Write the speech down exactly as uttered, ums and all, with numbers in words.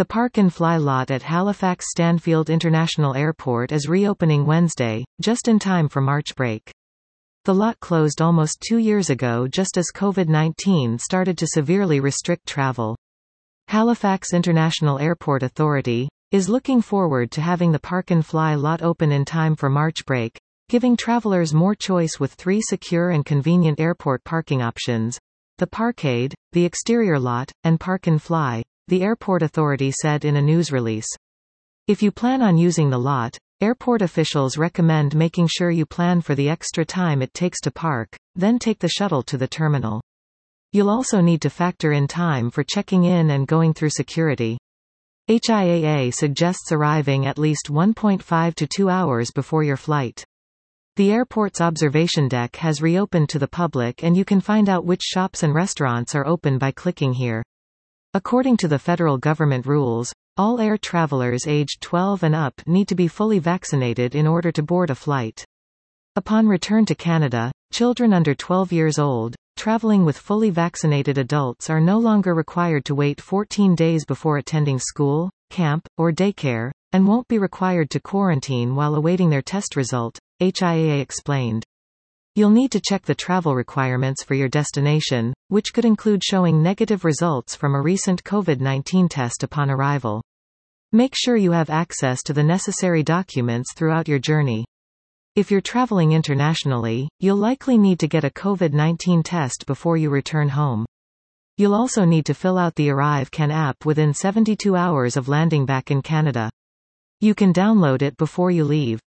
The Park and Fly lot at Halifax Stanfield International Airport is reopening Wednesday, just in time for March break. The lot closed almost two years ago just as COVID nineteen started to severely restrict travel. Halifax International Airport Authority is looking forward to having the Park and Fly lot open in time for March break, giving travelers more choice with three secure and convenient airport parking options: the Parkade, the exterior lot, and Park and Fly, the airport authority said in a news release. If you plan on using the lot, airport officials recommend making sure you plan for the extra time it takes to park, then take the shuttle to the terminal. You'll also need to factor in time for checking in and going through security. H I A A suggests arriving at least one point five to two hours before your flight. The airport's observation deck has reopened to the public, and you can find out which shops and restaurants are open by clicking here. According to the federal government rules, all air travelers aged twelve and up need to be fully vaccinated in order to board a flight. Upon return to Canada, children under twelve years old, traveling with fully vaccinated adults are no longer required to wait fourteen days before attending school, camp, or daycare, and won't be required to quarantine while awaiting their test result, H I A A explained. You'll need to check the travel requirements for your destination, which could include showing negative results from a recent COVID nineteen test upon arrival. Make sure you have access to the necessary documents throughout your journey. If you're traveling internationally, you'll likely need to get a COVID nineteen test before you return home. You'll also need to fill out the ArriveCAN app within seventy-two hours of landing back in Canada. You can download it before you leave.